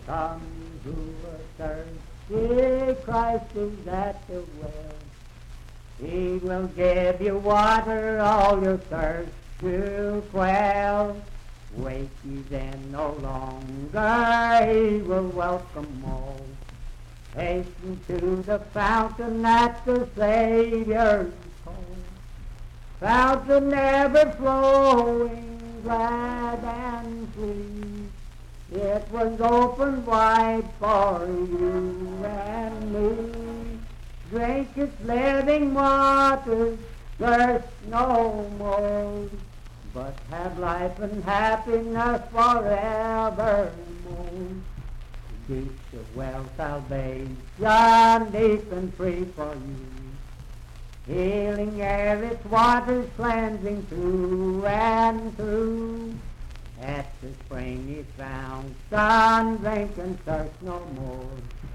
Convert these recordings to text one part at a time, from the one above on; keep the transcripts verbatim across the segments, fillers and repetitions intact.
Come who are thirsty, Christ is at the well. He will give you water, all your thirst to quell. Wait ye then no longer, he will welcome all. Hasten to the fountain at the Savior's call. Fountain ever flowing, glad and sweet. It was opened wide for you and me. Drink its living waters, thirst no more, but have life and happiness forevermore. Deep the well salvation, deep and free for you. Healing air, its waters cleansing through and through. At the spring is found, son, drink and thirst no more.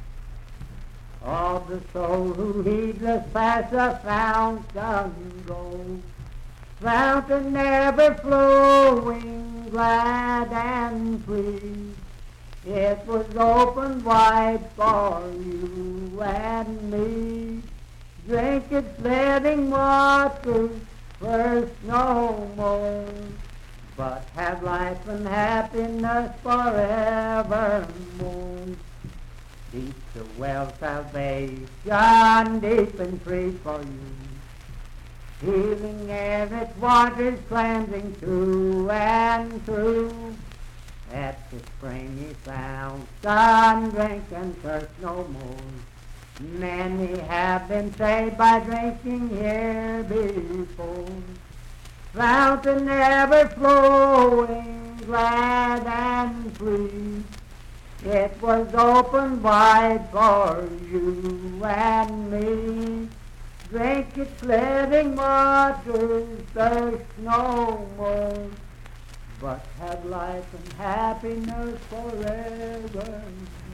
All the soul who heedless pass a fountain go. Fountain ever flowing, glad and free. It was opened wide for you and me. Drink its living waters, thirst no more, but have life and happiness forevermore. Deep the well salvation, deep and free for you. Healing air, its waters cleansing through and through. At the spring he found, son, drink and thirst no more. Many have been saved by drinking here before. Fountain ever flowing, glad and free. It was opened wide for you and me. Drink its living waters, thirst no more, but have life and happiness forever.